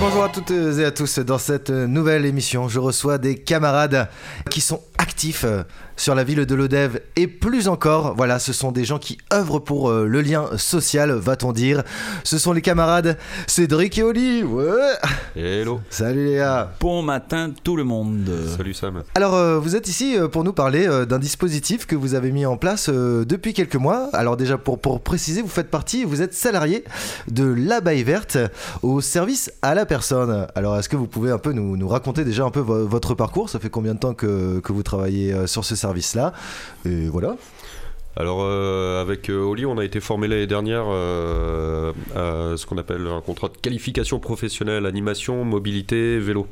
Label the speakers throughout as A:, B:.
A: Bonjour à toutes et à tous. Dans cette nouvelle émission, je reçois des camarades qui sont actifs sur la ville de Lodève et plus encore. Voilà, ce sont des gens qui œuvrent pour le lien social, va-t-on dire. Ce sont les camarades Cédric et Oli. Ouais.
B: Hello.
A: Salut les gars.
C: Bon matin tout le monde.
B: Salut Sam.
A: Alors vous êtes ici pour nous parler d'un dispositif que vous avez mis en place depuis quelques mois. Alors déjà pour préciser, vous êtes salarié de l'Abeille Verte au service à la personne. Alors est-ce que vous pouvez un peu nous raconter déjà un peu votre parcours? Ça fait combien de temps que vous travaillez sur ce service-là? Et voilà.
B: Alors avec Oli, on a été formé l'année dernière à ce qu'on appelle un contrat de qualification professionnelle, animation, mobilité, vélo.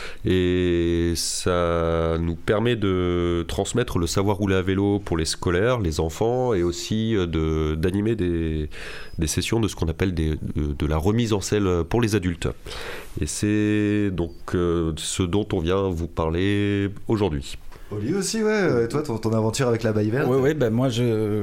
B: Et ça nous permet de transmettre le savoir rouler à vélo pour les scolaires, les enfants, et aussi d'animer des sessions de ce qu'on appelle de la remise en selle pour les adultes. Et c'est donc ce dont on vient vous parler aujourd'hui.
A: Oli aussi, ouais. Et toi, ton aventure avec l'Abeille Verte?
C: Oui, ben moi,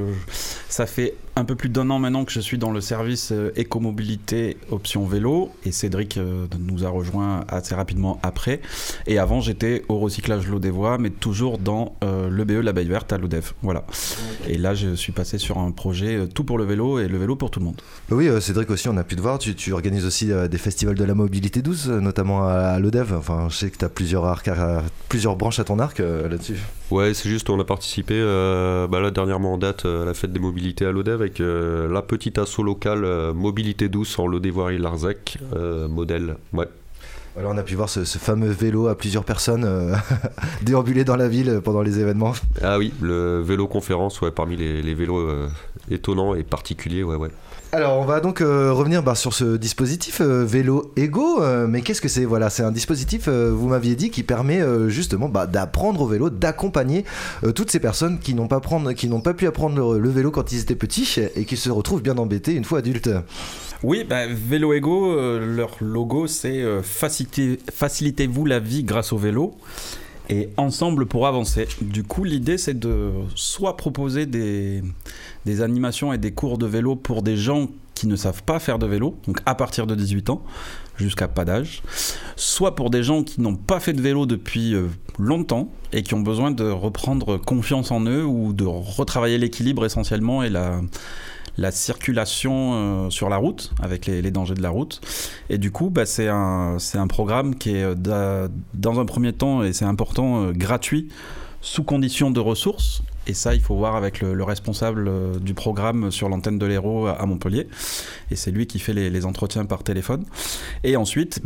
C: ça fait un peu plus d'1 an maintenant que je suis dans le service écomobilité option vélo, et Cédric nous a rejoint assez rapidement après. Et avant, j'étais au recyclage Lodévois, mais toujours dans le BE l'Abeille Verte à Lodève. Voilà. Okay. Et là, je suis passé sur un projet tout pour le vélo et le vélo pour tout le monde.
A: Oui, Cédric aussi, on a pu te voir. Tu organises aussi des festivals de la mobilité douce, notamment à Lodève. Enfin, je sais que tu as plusieurs branches à ton arc là-dessus.
B: Ouais, c'est juste, on a participé là dernièrement en date à la fête des mobilités à Lodève avec la petite asso locale Mobilité douce en Lodévoirie Larzac, modèle. Ouais.
A: Alors on a pu voir ce fameux vélo à plusieurs personnes déambuler dans la ville pendant les événements.
B: Ah oui, le vélo conférence, ouais, parmi les vélos étonnants et particuliers, ouais.
A: Alors on va donc revenir sur ce dispositif Vélo Ego, mais qu'est-ce que c'est? Voilà, c'est un dispositif, vous m'aviez dit, qui permet justement d'apprendre au vélo, d'accompagner toutes ces personnes qui n'ont pas pu apprendre le vélo quand ils étaient petits et qui se retrouvent bien embêtés une fois adultes.
C: Oui, Vélo Ego, leur logo c'est facilitez-vous la vie grâce au vélo et ensemble pour avancer. Du coup, l'idée c'est de soit proposer des animations et des cours de vélo pour des gens qui ne savent pas faire de vélo, donc à partir de 18 ans, jusqu'à pas d'âge, soit pour des gens qui n'ont pas fait de vélo depuis longtemps et qui ont besoin de reprendre confiance en eux ou de retravailler l'équilibre essentiellement et la circulation sur la route, avec les dangers de la route. Et du coup, c'est un programme qui est, dans un premier temps, et c'est important, gratuit, sous condition de ressources. Et ça, il faut voir avec le responsable du programme sur l'antenne de l'Hérault à Montpellier. Et c'est lui qui fait les entretiens par téléphone. Et ensuite,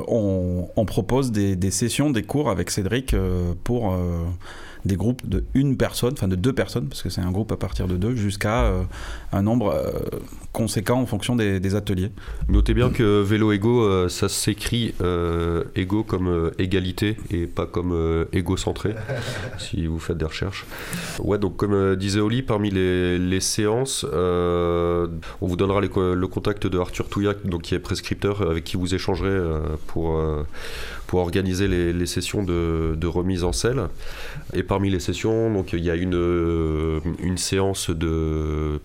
C: on propose des sessions, des cours avec Cédric pour des groupes de 1 personne, enfin de 2 personnes, parce que c'est un groupe à partir de 2, jusqu'à un nombre conséquent en fonction des ateliers.
B: Notez bien que Vélo Ego, ça s'écrit ego comme égalité et pas comme égocentré, si vous faites des recherches. Ouais, donc comme disait Oli, parmi les séances, on vous donnera le contact de Arthur Touillac, donc qui est prescripteur, avec qui vous échangerez pour organiser les sessions de remise en selle. Et parmi les sessions, donc il y a une séance de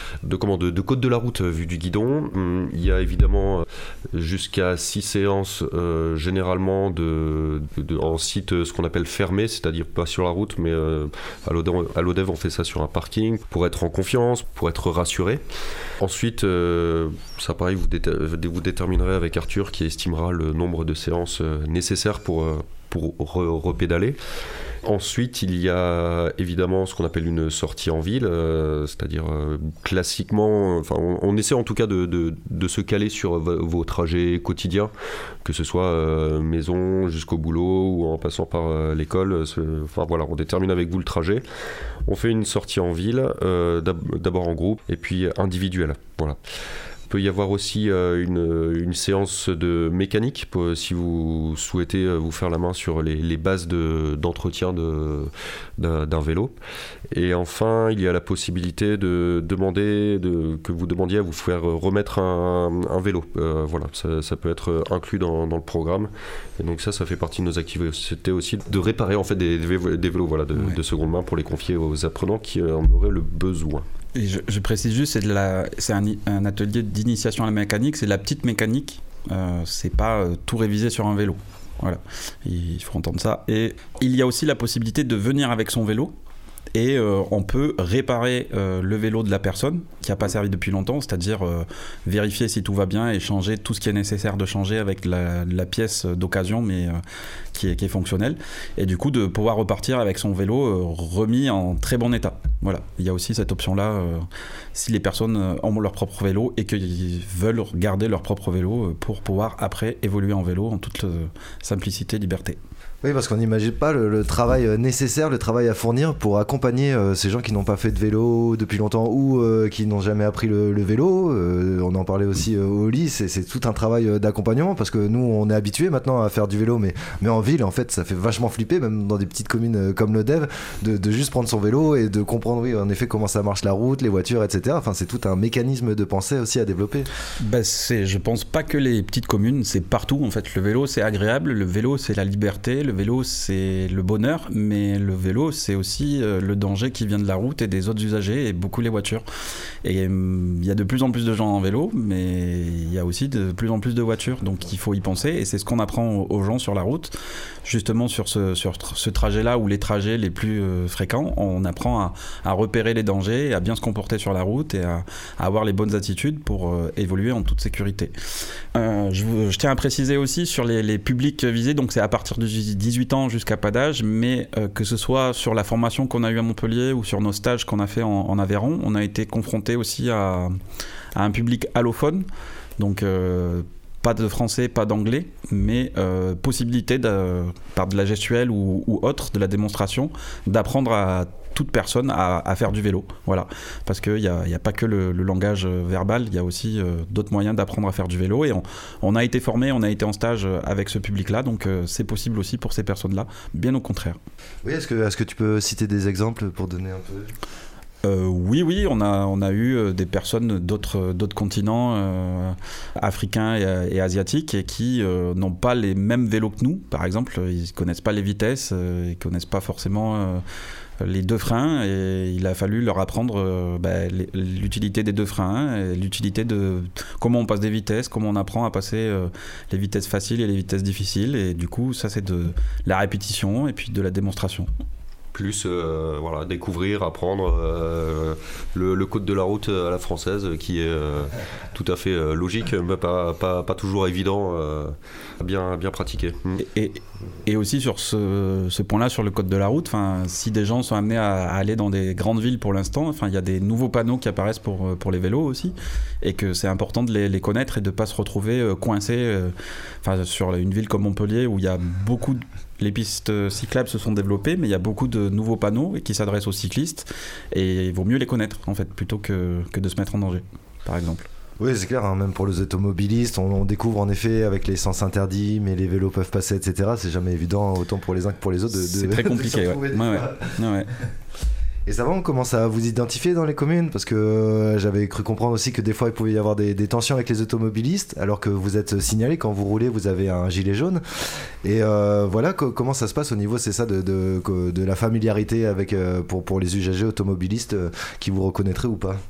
B: code de la route vue du guidon. Il y a évidemment jusqu'à 6 séances généralement en site ce qu'on appelle fermé, c'est-à-dire pas sur la route, mais à Lodève on fait ça sur un parking pour être en confiance, pour être rassuré. Ensuite, ça pareil, vous déterminerez avec Arthur qui estimera le nombre de séances nécessaires pour repédaler. Ensuite, il y a évidemment ce qu'on appelle une sortie en ville, c'est-à-dire classiquement, on essaie en tout cas de se caler sur vos trajets quotidiens, que ce soit maison jusqu'au boulot ou en passant par l'école. On détermine avec vous le trajet. On fait une sortie en ville, d'abord en groupe et puis individuelle. Voilà. Il peut y avoir aussi une séance de mécanique si vous souhaitez vous faire la main sur les bases d'entretien d'un vélo. Et enfin, il y a la possibilité que vous demandiez à vous faire remettre un vélo. Voilà, ça peut être inclus dans le programme. Et donc ça fait partie de nos activités aussi, de réparer en fait des vélos de seconde main pour les confier aux apprenants qui en auraient le besoin.
C: Et je précise juste, c'est un atelier d'initiation à la mécanique, c'est de la petite mécanique c'est pas tout réviser sur un vélo. Voilà, il faut entendre ça. Et il y a aussi la possibilité de venir avec son vélo. Et on peut réparer le vélo de la personne qui n'a pas servi depuis longtemps, c'est-à-dire vérifier si tout va bien et changer tout ce qui est nécessaire de changer avec la pièce d'occasion, mais qui est fonctionnelle. Et du coup, de pouvoir repartir avec son vélo remis en très bon état. Voilà, il y a aussi cette option-là si les personnes ont leur propre vélo et qu'ils veulent garder leur propre vélo pour pouvoir après évoluer en vélo en toute simplicité et liberté.
A: Oui, parce qu'on n'imagine pas le travail nécessaire, le travail à fournir pour accompagner ces gens qui n'ont pas fait de vélo depuis longtemps ou qui n'ont jamais appris le vélo. On en parlait aussi au Oli, c'est tout un travail d'accompagnement parce que nous, on est habitués maintenant à faire du vélo, mais en ville, en fait, ça fait vachement flipper, même dans des petites communes comme le Dev, de juste prendre son vélo et de comprendre, oui, en effet, comment ça marche la route, les voitures, etc. Enfin, c'est tout un mécanisme de pensée aussi à développer.
C: Je pense pas que les petites communes, c'est partout, en fait. Le vélo, c'est agréable, le vélo, c'est la liberté, le vélo, c'est le bonheur, mais le vélo, c'est aussi le danger qui vient de la route et des autres usagers, et beaucoup les voitures. Et il y a de plus en plus de gens en vélo, mais il y a aussi de plus en plus de voitures, donc il faut y penser, et c'est ce qu'on apprend aux gens sur la route, justement sur ce trajet-là, ou les trajets les plus fréquents, on apprend à repérer les dangers, à bien se comporter sur la route, et à avoir les bonnes attitudes pour évoluer en toute sécurité. Je tiens à préciser aussi sur les publics visés, donc c'est à partir de 18 ans jusqu'à pas d'âge, mais que ce soit sur la formation qu'on a eue à Montpellier ou sur nos stages qu'on a fait en Aveyron, on a été confronté aussi à un public allophone, donc pas de français, pas d'anglais, mais possibilité par de la gestuelle ou autre, de la démonstration, d'apprendre à toute personne à faire du vélo, voilà, parce qu'il n'y a pas que le langage verbal, il y a aussi d'autres moyens d'apprendre à faire du vélo, et on a été formés, on a été en stage avec ce public-là, donc c'est possible aussi pour ces personnes-là, bien au contraire.
A: Oui, est-ce que tu peux citer des exemples pour donner un peu
C: oui, on a eu des personnes d'autres continents africains et asiatiques, et qui n'ont pas les mêmes vélos que nous, par exemple, ils ne connaissent pas les vitesses, ils ne connaissent pas forcément les deux freins, et il a fallu leur apprendre l'utilité des deux freins, et l'utilité de comment on passe des vitesses, comment on apprend à passer les vitesses faciles et les vitesses difficiles, et du coup ça c'est de la répétition et puis de la démonstration.
B: Plus découvrir, apprendre le code de la route à la française, qui est tout à fait logique, mais pas toujours évident à bien pratiquer.
C: Et aussi sur ce point-là, sur le code de la route, si des gens sont amenés à aller dans des grandes villes pour l'instant, il y a des nouveaux panneaux qui apparaissent pour les vélos aussi, et que c'est important de les connaître et de ne pas se retrouver coincé sur une ville comme Montpellier, où il y a beaucoup les pistes cyclables se sont développées, mais il y a beaucoup de nouveaux panneaux qui s'adressent aux cyclistes, et il vaut mieux les connaître en fait, plutôt que de se mettre en danger, par exemple.
A: Oui, c'est clair, même pour les automobilistes, on découvre en effet avec les sens interdits, mais les vélos peuvent passer, etc. C'est jamais évident, autant pour les uns que pour les autres.
C: C'est très compliqué, ouais.
A: Et ça va, on commence à vous identifier dans les communes, parce que j'avais cru comprendre aussi que des fois il pouvait y avoir des tensions avec les automobilistes, alors que vous êtes signalé, quand vous roulez vous avez un gilet jaune, et voilà, comment ça se passe au niveau, c'est ça, de la familiarité avec, pour les usagers automobilistes qui vous reconnaîtraient ou pas?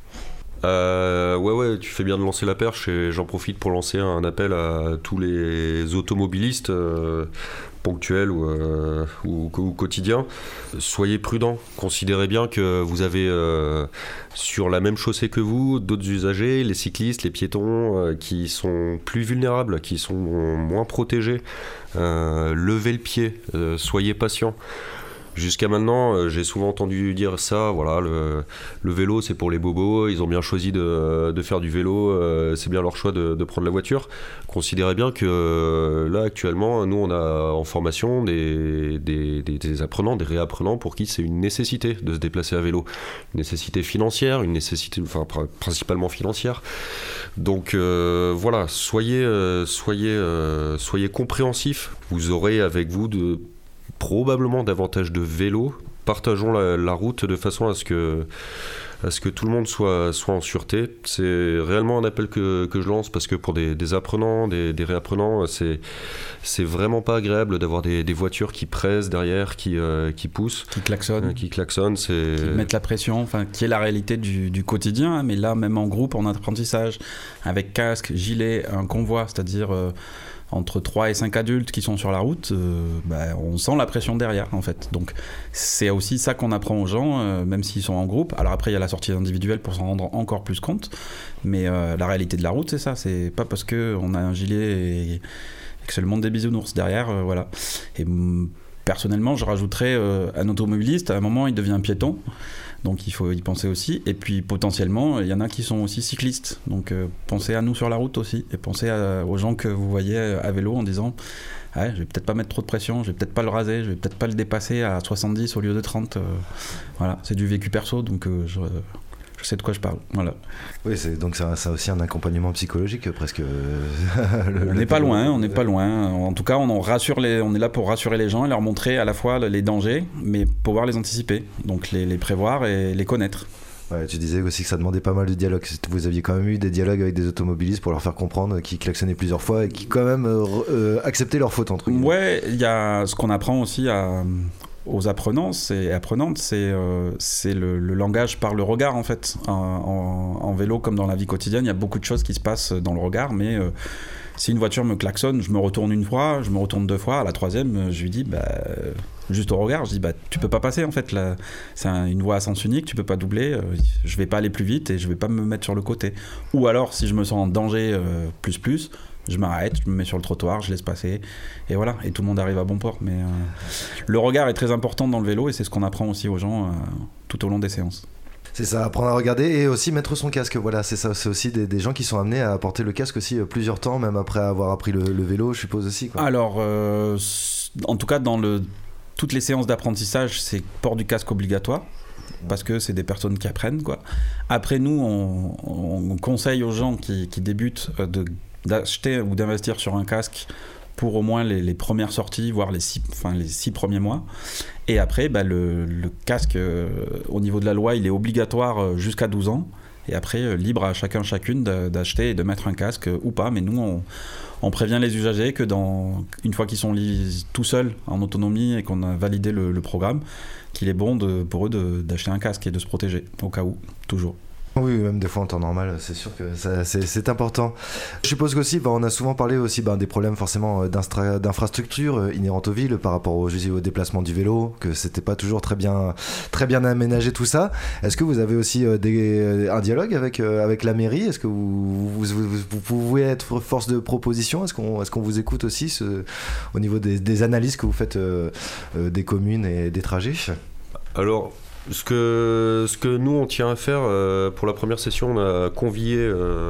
B: Ouais, tu fais bien de lancer la perche, et j'en profite pour lancer un appel à tous les automobilistes ponctuels ou quotidiens. Soyez prudents, considérez bien que vous avez sur la même chaussée que vous d'autres usagers, les cyclistes, les piétons, qui sont plus vulnérables, qui sont moins protégés. Levez le pied, soyez patients. Jusqu'à maintenant, j'ai souvent entendu dire ça, voilà, le vélo c'est pour les bobos, ils ont bien choisi de faire du vélo, c'est bien leur choix de prendre la voiture. Considérez bien que là actuellement, nous on a en formation des apprenants, des réapprenants pour qui c'est une nécessité de se déplacer à vélo. Une nécessité financière, une nécessité, principalement financière. Donc voilà, soyez compréhensifs, vous aurez avec vous probablement davantage de vélos. Partageons la route de façon à ce que à ce que tout le monde soit en sûreté. C'est réellement un appel que je lance, parce que pour des apprenants, des réapprenants, c'est vraiment pas agréable d'avoir des voitures qui pressent derrière, qui poussent,
C: qui klaxonnent,
B: qui
C: mettent la pression, enfin qui est la réalité du quotidien, hein, mais là même en groupe, en apprentissage, avec casque, gilet, un convoi, c'est-à-dire entre 3 et 5 adultes qui sont sur la route, on sent la pression derrière en fait. Donc c'est aussi ça qu'on apprend aux gens, même s'ils sont en groupe. Alors après il y a la sortie individuelle pour s'en rendre encore plus compte, mais la réalité de la route c'est ça, c'est pas parce qu'on a un gilet et que c'est le monde des bisounours derrière, voilà. Et personnellement je rajouterais un automobiliste, à un moment il devient piéton. Donc il faut y penser aussi. Et puis potentiellement, il y en a qui sont aussi cyclistes. Donc pensez à nous sur la route aussi. Et pensez aux gens que vous voyez à vélo en disant je vais peut-être pas mettre trop de pression, je vais peut-être pas le raser, je vais peut-être pas le dépasser à 70 au lieu de 30. Voilà, c'est du vécu perso, donc je sais de quoi je parle. Voilà.
A: Oui, donc ça a aussi un accompagnement psychologique presque.
C: On n'est pas loin, on n'est pas loin. En tout cas, on est là pour rassurer les gens et leur montrer à la fois les dangers, mais pouvoir les anticiper, donc les prévoir et les connaître.
A: Ouais, tu disais aussi que ça demandait pas mal de dialogue. Vous aviez quand même eu des dialogues avec des automobilistes pour leur faire comprendre qu'ils klaxonnaient plusieurs fois et qui quand même acceptaient leurs fautes entre guillemets.
C: Ouais, il y a ce qu'on apprend aussi aux apprenants et apprenantes, c'est le langage par le regard en fait. En vélo comme dans la vie quotidienne, il y a beaucoup de choses qui se passent dans le regard, mais si une voiture me klaxonne, je me retourne une fois, je me retourne deux fois, à la troisième, je lui dis juste au regard, je dis tu peux pas passer en fait, là, c'est une voie à sens unique, tu peux pas doubler, je vais pas aller plus vite et je vais pas me mettre sur le côté. Ou alors si je me sens en danger plus, je m'arrête, je me mets sur le trottoir, je laisse passer, et voilà, et tout le monde arrive à bon port. Mais le regard est très important dans le vélo, et c'est ce qu'on apprend aussi aux gens tout au long des séances.
A: C'est ça, apprendre à regarder et aussi mettre son casque. Voilà, c'est ça. C'est aussi des gens qui sont amenés à porter le casque aussi plusieurs temps, même après avoir appris le vélo, je suppose aussi, quoi.
C: Alors, en tout cas, dans toutes les séances d'apprentissage, c'est port du casque obligatoire. Parce que c'est des personnes qui apprennent, quoi. Après, nous, on conseille aux gens qui débutent d'acheter ou d'investir sur un casque pour au moins les premières sorties, voire les 6 premiers mois. Et après, le casque, au niveau de la loi, il est obligatoire jusqu'à 12 ans. Et après, libre à chacune d'acheter et de mettre un casque ou pas. Mais nous, on prévient les usagers que une fois qu'ils sont tout seuls en autonomie et qu'on a validé le programme, qu'il est bon pour eux d'acheter un casque et de se protéger, au cas où, toujours.
A: Oui, même des fois en temps normal, c'est sûr que c'est important. Je suppose qu'aussi, on a souvent parlé aussi des problèmes forcément d'infrastructures inhérentes aux villes par rapport au déplacement du vélo, que c'était pas toujours très bien aménagé tout ça. Est-ce que vous avez aussi un dialogue avec la mairie ? Est-ce que vous pouvez être force de proposition ? Est-ce qu'on vous écoute aussi au niveau des analyses que vous faites des communes et des trajets ?
B: Alors, ce que nous on tient à faire, pour la première session, on a convié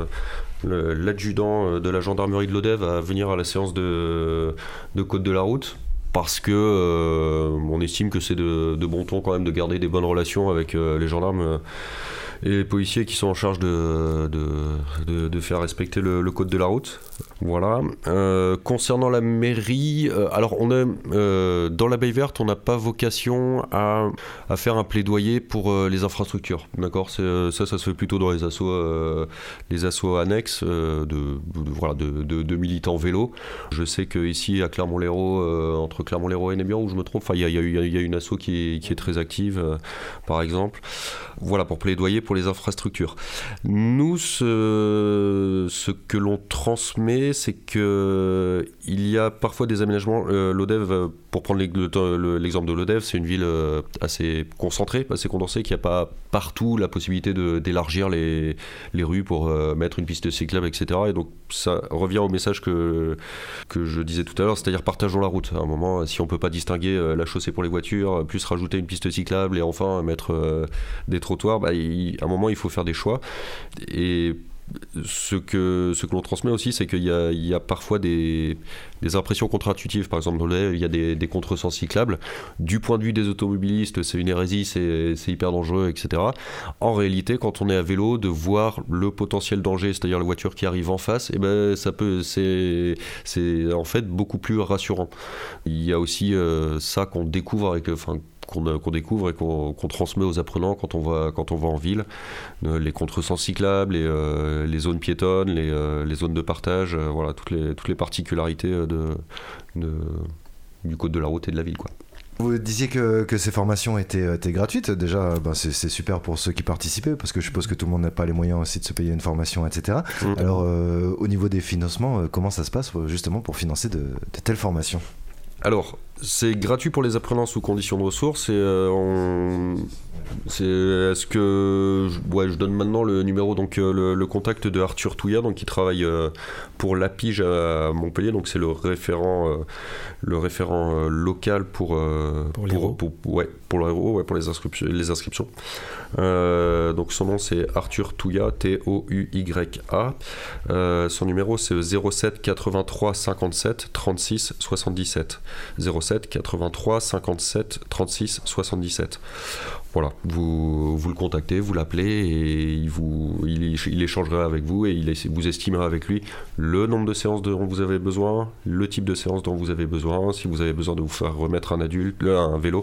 B: l'adjudant de la gendarmerie de l'Odève à venir à la séance de code de la route, parce que on estime que c'est de bon ton quand même de garder des bonnes relations avec les gendarmes et les policiers qui sont en charge de faire respecter le code de la route. Voilà. Concernant la mairie, alors on est dans la Baie Verte, on n'a pas vocation à faire un plaidoyer pour les infrastructures. D'accord, ça se fait plutôt dans les assos annexes de militants vélo. Je sais qu'ici à Clermont-Lérault, entre Clermont-Lérault et Nébian, où je me trompe, il y a une asso qui est très active, par exemple. Voilà, pour plaidoyer pour les infrastructures. Nous, ce que l'on transmet, c'est qu'il y a parfois des aménagements. L'Odève, pour prendre l'exemple de l'Odève, c'est une ville assez concentrée, assez condensée, qui n'a pas partout la possibilité d'élargir les rues pour mettre une piste cyclable, etc. Et donc ça revient au message que je disais tout à l'heure, c'est-à-dire partageons la route. À un moment, si on ne peut pas distinguer la chaussée pour les voitures, plus rajouter une piste cyclable et enfin mettre des trottoirs, à un moment il faut faire des choix. Et ce que l'on transmet aussi, c'est qu'il y a parfois des impressions contre-intuitives. Par exemple, il y a des contresens cyclables. Du point de vue des automobilistes, c'est une hérésie, c'est hyper dangereux, etc. En réalité, quand on est à vélo, de voir le potentiel danger, c'est-à-dire la voiture qui arrive en face, c'est en fait beaucoup plus rassurant. Il y a aussi ça qu'on découvre qu'on découvre et qu'on transmet aux apprenants quand on va en ville. Les contresens cyclables, les zones piétonnes, les zones de partage, voilà, toutes les particularités du code de la route et de la ville, quoi.
A: Vous disiez que ces formations étaient gratuites. Déjà, c'est super pour ceux qui participaient, parce que je suppose que tout le monde n'a pas les moyens aussi de se payer une formation, etc. Alors, au niveau des financements, comment ça se passe justement pour financer de telles formations ?
B: Alors, c'est gratuit pour les apprenants sous conditions de ressources. Est-ce que je donne maintenant le numéro, donc le contact de Arthur Touillat, donc qui travaille pour l'APIGE à Montpellier, donc c'est le référent local pour les inscriptions. Donc son nom c'est Arthur Touillat, Touya. Son numéro c'est 07 83 57 36 77. 07 83 57 36 77. Voilà, vous le contactez, vous l'appelez et il échangera avec vous et vous estimera avec lui le nombre de séances dont vous avez besoin, le type de séance dont vous avez besoin, si vous avez besoin de vous faire remettre un vélo,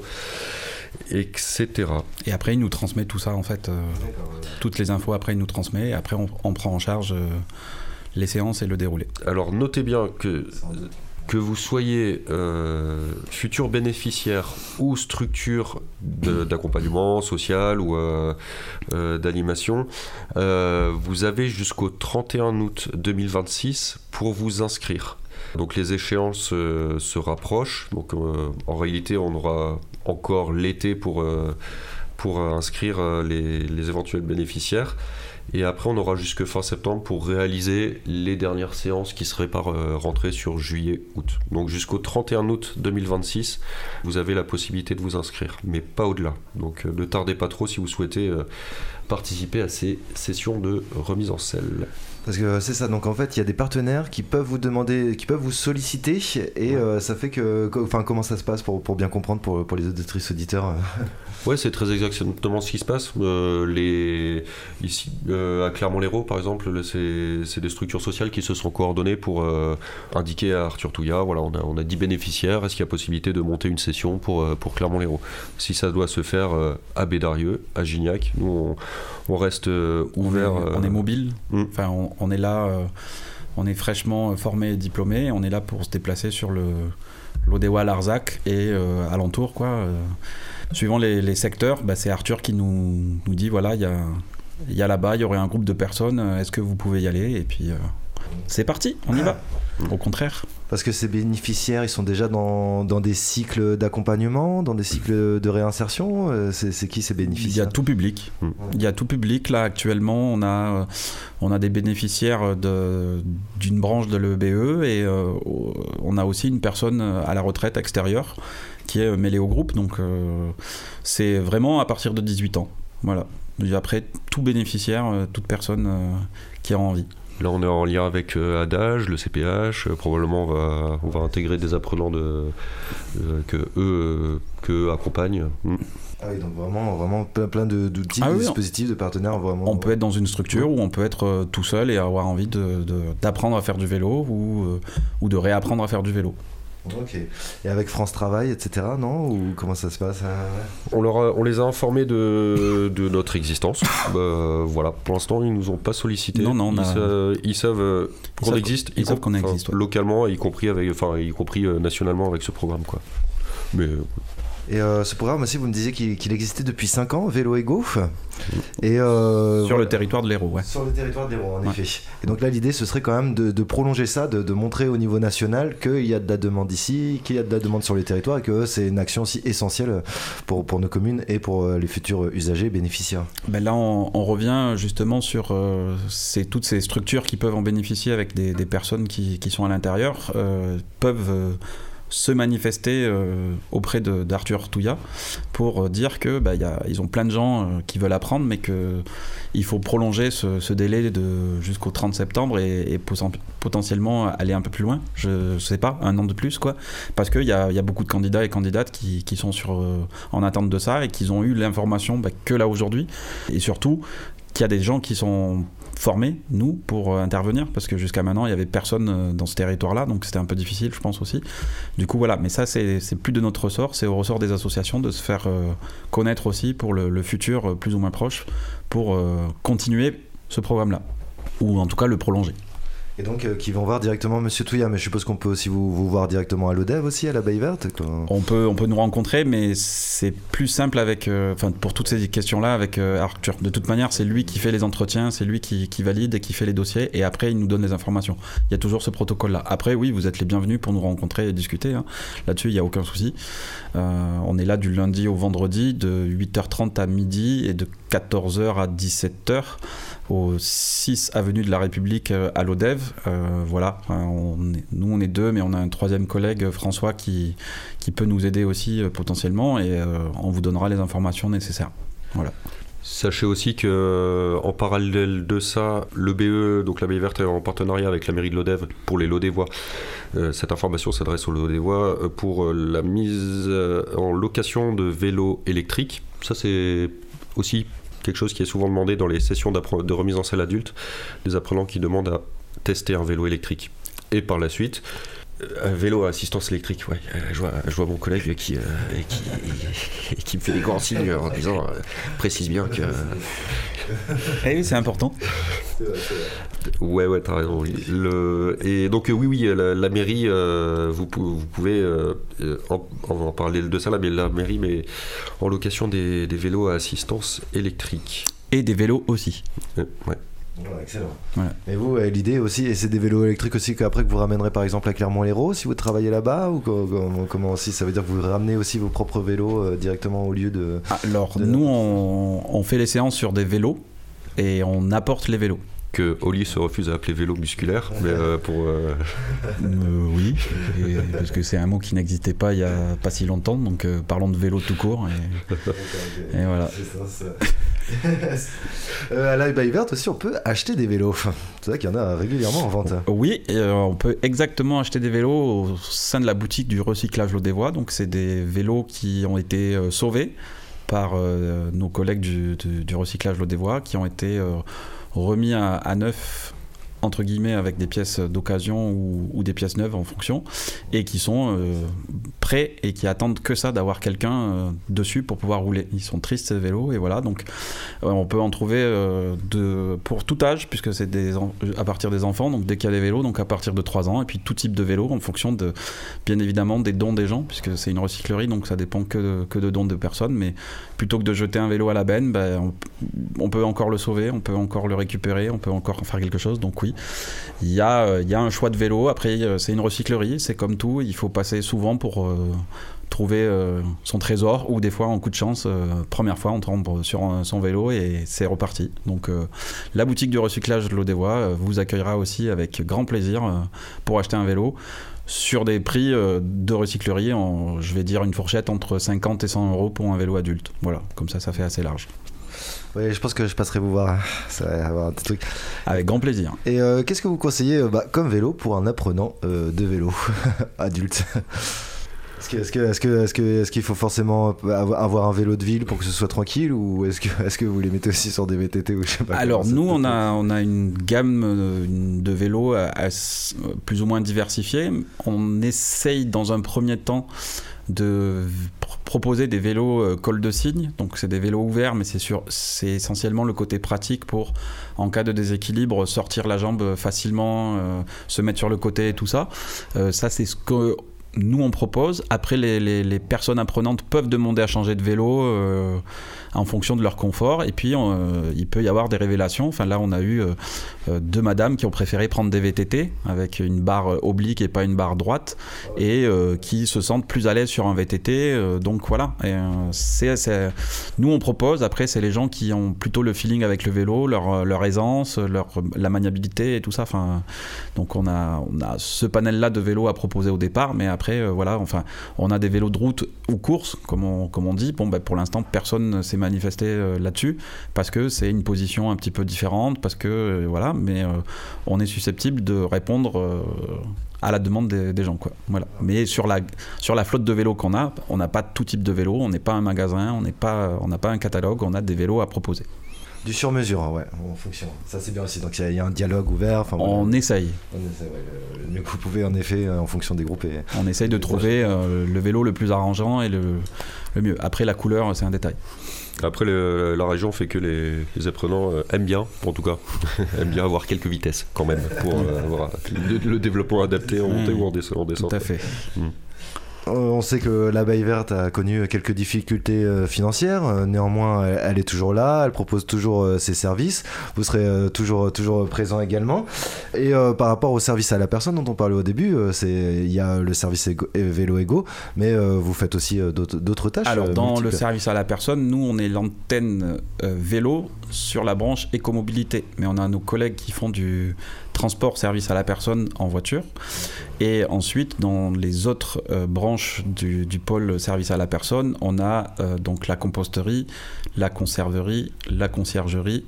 B: etc.
C: Et après, il nous transmet tout ça, en fait. Toutes les infos, après, il nous transmet. Et après, on prend en charge les séances et le déroulé.
B: Alors, notez bien que vous soyez futur bénéficiaire ou structure d'accompagnement social ou d'animation, vous avez jusqu'au 31 août 2026 pour vous inscrire. Donc les échéances se rapprochent. Donc en réalité, on aura encore l'été pour inscrire les éventuels bénéficiaires. Et après, on aura jusque fin septembre pour réaliser les dernières séances qui seraient par rentrée sur juillet-août. Donc jusqu'au 31 août 2026, vous avez la possibilité de vous inscrire, mais pas au-delà. Donc ne tardez pas trop si vous souhaitez participer à ces sessions de remise en selle.
A: Parce que c'est ça, donc en fait il y a des partenaires qui peuvent vous demander, qui peuvent vous solliciter et ça fait comment ça se passe pour bien comprendre pour les auditrices auditeurs.
B: Ouais, c'est très exactement ce qui se passe. Ici à Clermont-Lérault par exemple, c'est des structures sociales qui se sont coordonnées pour indiquer à Arthur Touillat, voilà, on a 10 bénéficiaires, est-ce qu'il y a possibilité de monter une session pour Clermont-Lérault. Si ça doit se faire à Bédarieux, à Gignac, nous on reste ouvert.
C: On est mobile, enfin on est là, on est fraîchement formé et diplômé, on est là pour se déplacer sur l'Odéois, Larzac et alentour, quoi. Suivant les secteurs, c'est Arthur qui nous dit voilà, il y a là-bas, il y aurait un groupe de personnes, est-ce que vous pouvez y aller ? Et puis c'est parti, on y va. Au contraire.
A: Parce que ces bénéficiaires, ils sont déjà dans des cycles d'accompagnement, dans des cycles de réinsertion. C'est qui ces bénéficiaires ?
C: Il y a tout public. Il y a tout public. Là, actuellement, on a des bénéficiaires d'une branche de l'EBE et on a aussi une personne à la retraite extérieure qui est mêlée au groupe. Donc, c'est vraiment à partir de 18 ans. Voilà. Et après, tout bénéficiaire, toute personne qui a envie.
B: Là, on est en lien avec Adage, le CPH. Probablement, on va intégrer des apprenants que accompagnent.
A: Ah oui, donc vraiment plein d'outils, de dispositifs, de partenaires. Vraiment.
C: On peut être dans une structure où on peut être tout seul et avoir envie d'apprendre à faire du vélo ou de réapprendre à faire du vélo.
A: Ok. Et avec France Travail, etc., non ? Ou comment ça se passe ?
B: On les a informés de notre existence. Voilà. Pour l'instant, ils nous ont pas sollicité.
C: Non,
B: ils savent qu'on existe.
C: Ils savent qu'on existe. Ouais.
B: Localement, y compris nationalement avec ce programme, quoi. Mais
A: et ce programme aussi, vous me disiez qu'il existait depuis 5 ans, Vélo Ego. Et
C: sur le territoire de l'Hérault, ouais.
A: Sur le territoire de l'Hérault, en effet. Et donc là, l'idée, ce serait quand même de prolonger ça, de montrer au niveau national qu'il y a de la demande ici, qu'il y a de la demande sur les territoires et que c'est une action aussi essentielle pour nos communes et pour les futurs usagers bénéficiaires.
C: Là, on revient justement sur toutes ces structures qui peuvent en bénéficier avec des personnes qui sont à l'intérieur, peuvent se manifester auprès d'Arthur Touillat pour dire que ils ont plein de gens qui veulent apprendre, mais qu'il faut prolonger ce délai jusqu'au 30 septembre et potentiellement aller un peu plus loin, je sais pas, 1 an de plus, quoi, parce qu'il y a beaucoup de candidats et candidates qui sont en attente de ça et qui ont eu l'information que là aujourd'hui, et surtout qu'il y a des gens qui sont formés, nous, pour intervenir, parce que jusqu'à maintenant, il n'y avait personne dans ce territoire-là, donc c'était un peu difficile, je pense aussi. Du coup, voilà, mais ça, c'est plus de notre ressort, c'est au ressort des associations de se faire connaître aussi pour le futur plus ou moins proche, pour continuer ce programme-là, ou en tout cas le prolonger.
A: Et donc, qui vont voir directement Monsieur Touya, mais je suppose qu'on peut aussi vous voir directement à l'ODEV aussi, à la Baille Verte.
C: On peut nous rencontrer, mais c'est plus simple avec, pour toutes ces questions-là avec Arthur. De toute manière, c'est lui qui fait les entretiens, c'est lui qui valide et qui fait les dossiers, et après il nous donne les informations. Il y a toujours ce protocole-là. Après, oui, vous êtes les bienvenus pour nous rencontrer et discuter. Hein. Là-dessus, il n'y a aucun souci. On est là du lundi au vendredi, de 8h30 à midi et de 14h à 17h. Au 6 avenue de la République à l'ODEV. Voilà, nous on est deux, mais on a un troisième collègue, François, qui peut nous aider aussi potentiellement, et on vous donnera les informations nécessaires. Voilà.
B: Sachez aussi qu'en parallèle de ça, le BE, donc la Baille Verte, est en partenariat avec la mairie de l'ODEV pour les Lodévois. Cette information s'adresse aux Lodévois pour la mise en location de vélos électriques. Ça, c'est aussi quelque chose qui est souvent demandé dans les sessions de remise en selle adulte, des apprenants qui demandent à tester un vélo électrique. Et par la suite, un vélo à assistance électrique, ouais. Je vois mon collègue qui me fait des grands signes en disant précise bien que...
C: Eh oui, c'est important.
B: Ouais, t'as raison. Et donc oui, la mairie, vous pouvez en parler de ça là, mais la mairie met en location des vélos à assistance électrique.
C: Et des vélos aussi.
B: Ouais.
A: Ouais, excellent.
C: Voilà.
A: Et vous, l'idée aussi, et c'est des vélos électriques aussi qu'après que vous ramènerez par exemple à Clermont-Lérault si vous travaillez là-bas, ou comment aussi, ça veut dire que vous ramenez aussi vos propres vélos directement au lieu de...
C: Alors nous on fait les séances sur des vélos et on apporte les vélos.
B: Que Oli se refuse à appeler vélo musculaire, mais pour...
C: Oui, parce que c'est un mot qui n'existait pas il n'y a pas si longtemps, donc parlons de vélo tout court, et voilà.
A: À la Baille Verte aussi, on peut acheter des vélos. C'est vrai qu'il y en a régulièrement en vente.
C: Oui, on peut exactement acheter des vélos au sein de la boutique du recyclage Lodévois, donc c'est des vélos qui ont été sauvés par nos collègues du recyclage Lodévois, qui ont été... remis à neuf, entre guillemets, avec des pièces d'occasion ou des pièces neuves en fonction, et qui sont prêts et qui attendent que ça, d'avoir quelqu'un dessus pour pouvoir rouler. Ils sont tristes ces vélos, et voilà, donc on peut en trouver pour tout âge, puisque c'est à partir des enfants, donc dès qu'il y a des vélos, donc à partir de 3 ans, et puis tout type de vélo en fonction bien évidemment des dons des gens, puisque c'est une recyclerie, donc ça dépend que de dons de personnes, mais plutôt que de jeter un vélo à la benne, on peut encore le sauver, on peut encore le récupérer, on peut encore en faire quelque chose, donc oui. Il y a un choix de vélo. Après, c'est une recyclerie, c'est comme tout, il faut passer souvent pour trouver son trésor, ou des fois en coup de chance, première fois on tombe sur son vélo et c'est reparti. Donc la boutique du recyclage de Lodévois vous accueillera aussi avec grand plaisir pour acheter un vélo sur des prix de recyclerie, je vais dire une fourchette entre 50 et 100 euros pour un vélo adulte. Voilà, comme ça fait assez large.
A: Oui, je pense que je passerai vous voir. Ça va avoir un petit truc.
C: Avec grand plaisir.
A: Et qu'est-ce que vous conseillez comme vélo pour un apprenant de vélo adulte? Est-ce qu'il faut forcément avoir un vélo de ville pour que ce soit tranquille, ou est-ce que vous les mettez aussi sur des VTT, ou je sais pas?
C: Alors nous on a une gamme de vélos plus ou moins diversifiée. On essaye dans un premier temps de proposer des vélos col de cygne, donc c'est des vélos ouverts, mais c'est essentiellement le côté pratique pour, en cas de déséquilibre, sortir la jambe facilement, se mettre sur le côté et tout ça. Ça c'est ce que nous on propose. Après les personnes apprenantes peuvent demander à changer de vélo en fonction de leur confort, et puis il peut y avoir des révélations. Enfin là on a eu 2 madames qui ont préféré prendre des VTT avec une barre oblique et pas une barre droite, et qui se sentent plus à l'aise sur un VTT, donc voilà. Et, nous on propose. Après c'est les gens qui ont plutôt le feeling avec le vélo, leur aisance, la maniabilité et tout ça. Enfin, donc on a ce panel là de vélos à proposer au départ, mais après voilà, enfin on a des vélos de route ou course comme on dit. Bon pour l'instant personne ne s'est manifesté là-dessus, parce que c'est une position un petit peu différente, parce que voilà, mais on est susceptible de répondre à la demande des gens, quoi. Voilà. Mais sur la flotte de vélos qu'on a, on n'a pas tout type de vélo, on n'est pas un magasin, on n'a pas un catalogue, on a des vélos à proposer.
A: Du sur-mesure, ouais, en fonction. Ça c'est bien aussi, donc il y a un dialogue ouvert.
C: On essaye.
A: Le mieux que vous pouvez en effet, en fonction des groupes.
C: On essaye de trouver le vélo le plus arrangeant et le mieux. Après la couleur, c'est un détail.
B: Après, la région fait que les apprenants aiment bien, en tout cas, aiment bien avoir quelques vitesses quand même pour avoir le développement adapté en montée ou en descente.
C: Tout à fait.
A: On sait que la Baille Verte a connu quelques difficultés financières, néanmoins elle est toujours là, elle propose toujours ses services, vous serez toujours présent également. Et par rapport au service à la personne dont on parlait au début, il y a le service Vélo Ego, mais vous faites aussi d'autres tâches.
C: Alors dans
A: multiples.
C: le service à la personne, nous on est l'antenne vélo sur la branche écomobilité, mais on a nos collègues qui font du transport service à la personne en voiture, et ensuite dans les autres branches du pôle service à la personne, on a donc la composterie, la conserverie, la conciergerie.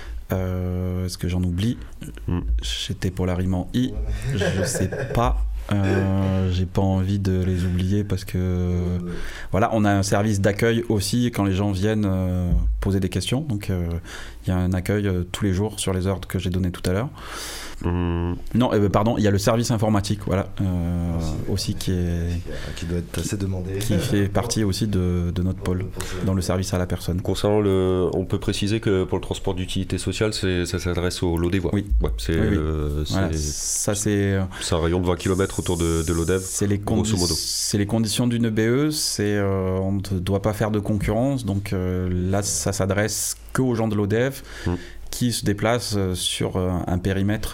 C: Est-ce que j'en oublie? J'étais pour la rime en I, je sais pas. J'ai pas envie de les oublier parce que voilà, on a un service d'accueil aussi quand les gens viennent poser des questions, donc il y a un accueil tous les jours sur les heures que j'ai données tout à l'heure. Non, pardon, il y a le service informatique, voilà, aussi qui
A: doit être assez demandé,
C: qui fait partie aussi de notre pôle dans le service à la personne.
B: Concernant on peut préciser que pour le transport d'utilité sociale, ça s'adresse au Lodevois.
C: Oui.
B: Ouais,
C: Voilà, ça c'est
B: un rayon de 20 km autour de Lodève. Grosso modo.
C: C'est les conditions d'une BE, on ne doit pas faire de concurrence, donc là ça s'adresse qu'aux gens de Lodève qui se déplacent sur un périmètre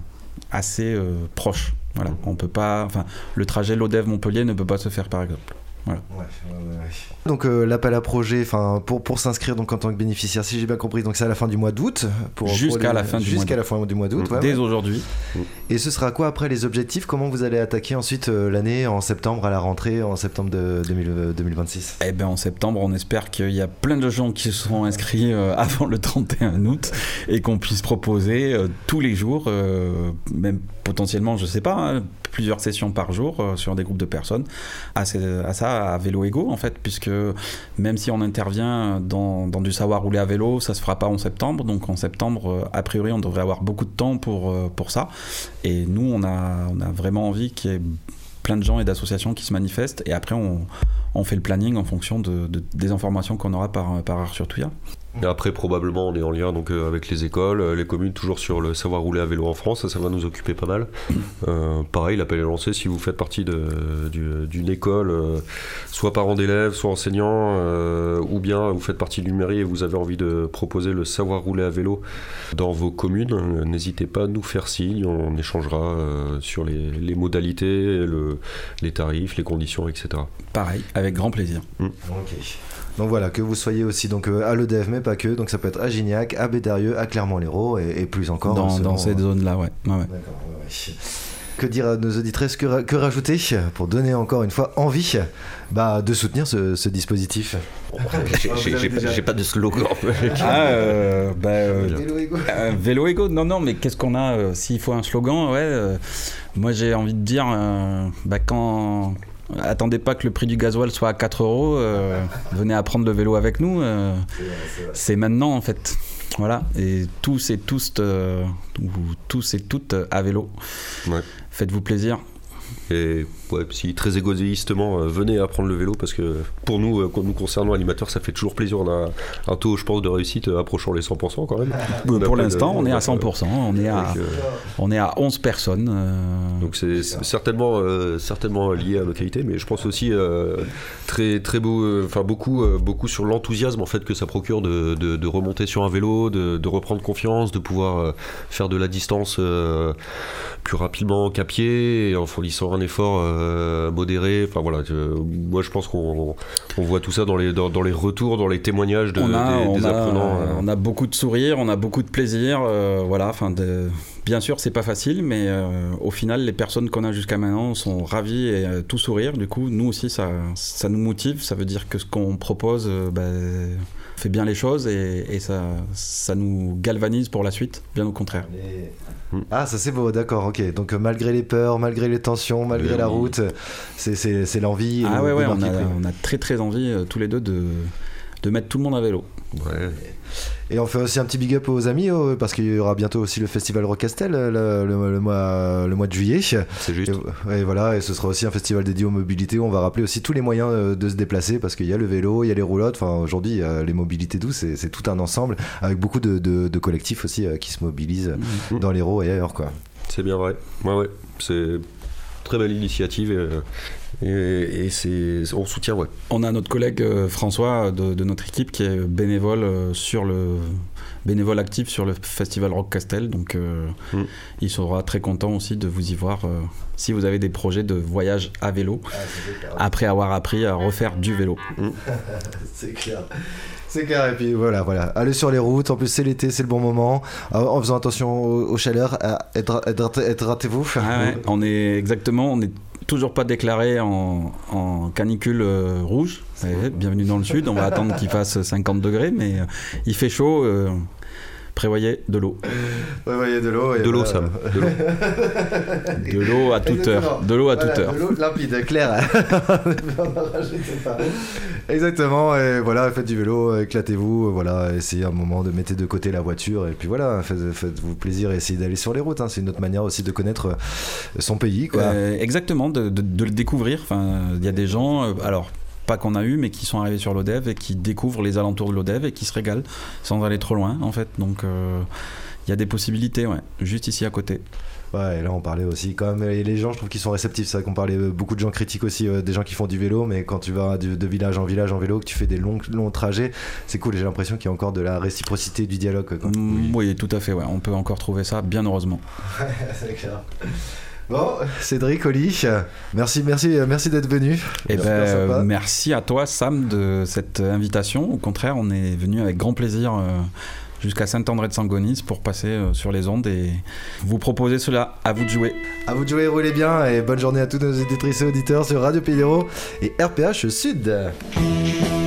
C: assez proche. Voilà, on peut pas, le trajet Lodève-Montpellier ne peut pas se faire par exemple. Voilà.
A: Ouais. Donc l'appel à projet, pour s'inscrire donc en tant que bénéficiaire, si j'ai bien compris, donc c'est à la fin du mois d'août.
C: Jusqu'à la fin du mois d'août.
A: Dès
C: aujourd'hui.
A: Et ce sera quoi après les objectifs? Comment vous allez attaquer ensuite l'année en septembre, à la rentrée en septembre de 2026?
C: Eh bien en septembre, on espère qu'il y a plein de gens qui se seront inscrits avant le 31 août et qu'on puisse proposer tous les jours, même potentiellement, je sais pas, plusieurs sessions par jour sur des groupes de personnes à ça, à Vélo Ego en fait, puisque même si on intervient dans du savoir rouler à vélo, ça se fera pas en septembre, donc en septembre a priori on devrait avoir beaucoup de temps pour ça, et nous on a vraiment envie qu'il y ait plein de gens et d'associations qui se manifestent, et après on fait le planning en fonction des informations qu'on aura par Arthur Touillat.
B: Et après, probablement, on est en lien donc, avec les écoles, les communes, toujours sur le savoir rouler à vélo en France. Ça va nous occuper pas mal. Pareil, l'appel est lancé si vous faites partie d'une école, soit parents d'élèves, soit enseignants, ou bien vous faites partie d'une mairie et vous avez envie de proposer le savoir rouler à vélo dans vos communes. N'hésitez pas à nous faire signe. On échangera sur les modalités, les tarifs, les conditions, etc.
C: Pareil, avec grand plaisir.
A: Ok. Donc voilà, que vous soyez aussi donc, à Lodève, mais pas que, donc ça peut être à Gignac, à Bédarieux, à Clermont-Lérault et plus encore.
C: Dans cette zone-là, ouais.
A: D'accord, ouais. Que dire à nos auditrices, que rajouter pour donner encore une fois envie de soutenir ce dispositif?
B: J'ai pas de slogan.
C: Vélo Ego, non, mais qu'est-ce qu'on a s'il faut un slogan, moi j'ai envie de dire, quand... Attendez pas que le prix du gasoil soit à 4 €, venez apprendre le vélo avec nous, c'est maintenant en fait. Voilà, et tous et toutes à vélo. Ouais. Faites-vous plaisir.
B: Et si très égoïstement, venez apprendre le vélo, parce que pour nous concernant animateurs, ça fait toujours plaisir. On a un taux, je pense, de réussite approchant les 100% quand même.
C: Pour l'instant, on est à 100%. On est à 11 personnes.
B: Donc c'est certainement lié à la localité, mais je pense aussi très très beau, beaucoup sur l'enthousiasme en fait que ça procure de remonter sur un vélo, de reprendre confiance, de pouvoir faire de la distance plus rapidement qu'à pied, et en fournissant un effort modéré. Moi je pense qu'on voit tout ça dans les retours, dans les témoignages des apprenants.
C: On a beaucoup de sourires, on a beaucoup de plaisir. Bien sûr, c'est pas facile, mais au final, les personnes qu'on a jusqu'à maintenant sont ravies et tout sourire. Du coup, nous aussi, ça nous motive. Ça veut dire que ce qu'on propose fait bien les choses, et ça nous galvanise pour la suite, bien au contraire.
A: Ah, ça c'est beau, d'accord, ok. Donc malgré les peurs, malgré les tensions, malgré la route, c'est l'envie.
C: On a très très envie tous les deux de mettre tout le monde à vélo.
B: Ouais.
A: Et on fait aussi un petit big up aux amis parce qu'il y aura bientôt aussi le festival Rockcastel le mois de juillet.
B: C'est juste.
A: Et voilà, et ce sera aussi un festival dédié aux mobilités où on va rappeler aussi tous les moyens de se déplacer parce qu'il y a le vélo, il y a les roulottes. Enfin, aujourd'hui, les mobilités douces, c'est tout un ensemble avec beaucoup de collectifs aussi qui se mobilisent dans l'Hérault et ailleurs, quoi.
B: C'est bien vrai. Ouais. C'est très belle initiative et on soutient, ouais.
C: On a notre collègue François de notre équipe qui est bénévole actif sur le festival Rockcastel, donc il sera très content aussi de vous y voir si vous avez des projets de voyage à vélo après avoir appris à refaire du vélo.
A: C'est clair. C'est clair, et puis voilà. Allez sur les routes, en plus c'est l'été, c'est le bon moment, en faisant attention aux chaleurs, hydratez-vous.
C: On est toujours pas déclaré en canicule rouge. Bienvenue dans le sud, on va attendre qu'il fasse 50 degrés, mais il fait chaud. Prévoyez de l'eau.
A: Prévoyez de l'eau.
B: De l'eau, Sam.
C: De l'eau à toute heure. De l'eau à toute heure.
A: De l'eau limpide, claire. Exactement. Et voilà, faites du vélo, éclatez-vous. Voilà, essayez un moment de mettre de côté la voiture. Et puis voilà, faites-vous plaisir et essayez d'aller sur les routes. Hein. C'est une autre manière aussi de connaître son pays, quoi.
C: Exactement, de le découvrir. Enfin, il y a des gens. Pas qu'on a eu, mais qui sont arrivés sur l'Odève et qui découvrent les alentours de l'Odève et qui se régalent sans aller trop loin, en fait. Donc, il y a des possibilités, juste ici à côté.
A: Ouais, et là on parlait aussi quand même, et les gens je trouve qu'ils sont réceptifs, c'est vrai qu'on parlait, beaucoup de gens critiquent aussi des gens qui font du vélo, mais quand tu vas de village en village en vélo, que tu fais des longs trajets, c'est cool, j'ai l'impression qu'il y a encore de la réciprocité, du dialogue, quoi.
C: Oui, tout à fait, on peut encore trouver ça, bien heureusement.
A: C'est clair. Bon, Cédric, Oli, merci d'être venu.
C: Merci à toi, Sam, de cette invitation. Au contraire, on est venu avec grand plaisir jusqu'à Saint-André-de-Sangonis pour passer sur les ondes et vous proposer cela. À vous de jouer.
A: À vous de jouer, roulez bien et bonne journée à tous nos éditrices et auditeurs sur Radio Pays d'Hérault et RPH Sud.